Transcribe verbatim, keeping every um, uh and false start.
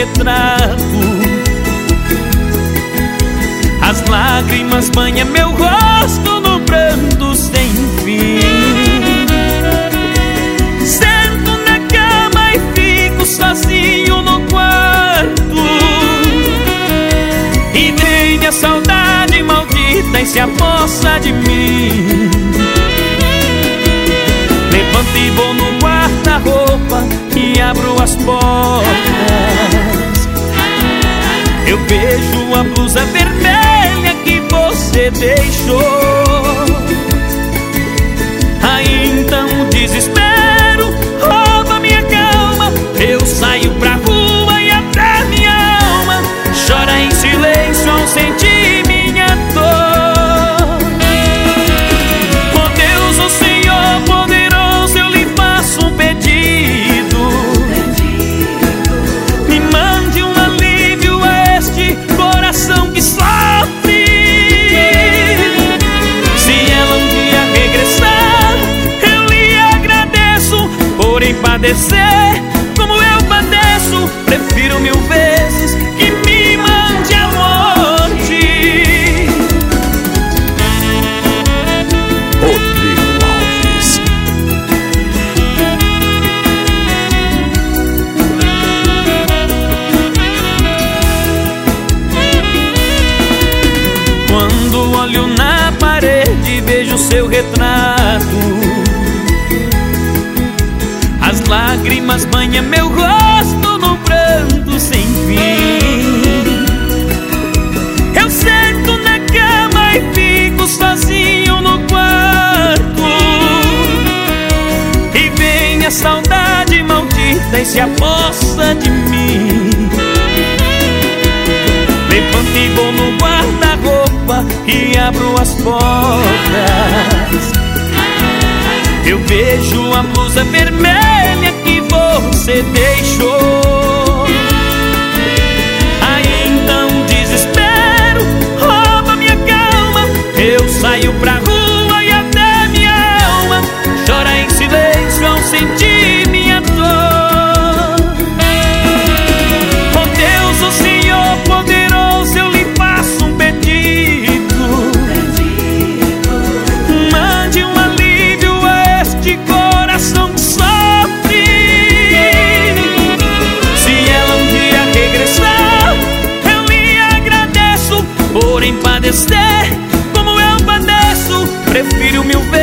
retrato. As lágrimas banham meu rosto no pranto sem fim. Sento na cama e fico sozinho no quarto, e vem a saudade maldita e se apossa de mim. Levanto e vou no guarda-roupa e abro as portas. Eu vejo a blusa vermelha que você deixou. Aí então o desespero rouba minha calma. Eu saio pra rua e até minha alma chora em silêncio ao sentir minha dor. Oh Deus, o Senhor poderoso, eu lhe faço um pedido. Me mande um alívio a este coração que sofre. Se ela um dia regressar, eu lhe agradeço. Porém padecer como eu padeço, prefiro mil vezes que me mande a morte. Rodrigo Alves. Quando olho na parede vejo seu retrato. As lágrimas banham meu rosto no pranto sem fim. Eu sento na cama e fico sozinho no quarto, e vem a saudade maldita e se apossa de mim. Levanto e vou no guarda-roupa e abro as portas. Eu vejo a blusa vermelha que você deixou. Aí então o desespero rouba minha calma. Eu saio pra rua e até minha alma chora em silêncio ao sentir minha dor. Oh Deus, o Senhor poderoso, eu lhe faço um pedido. Mande um alívio a este coração que sofre. Se ela um dia regressar, eu lhe agradeço. Porém padecer como eu padeço, prefiro mil vezes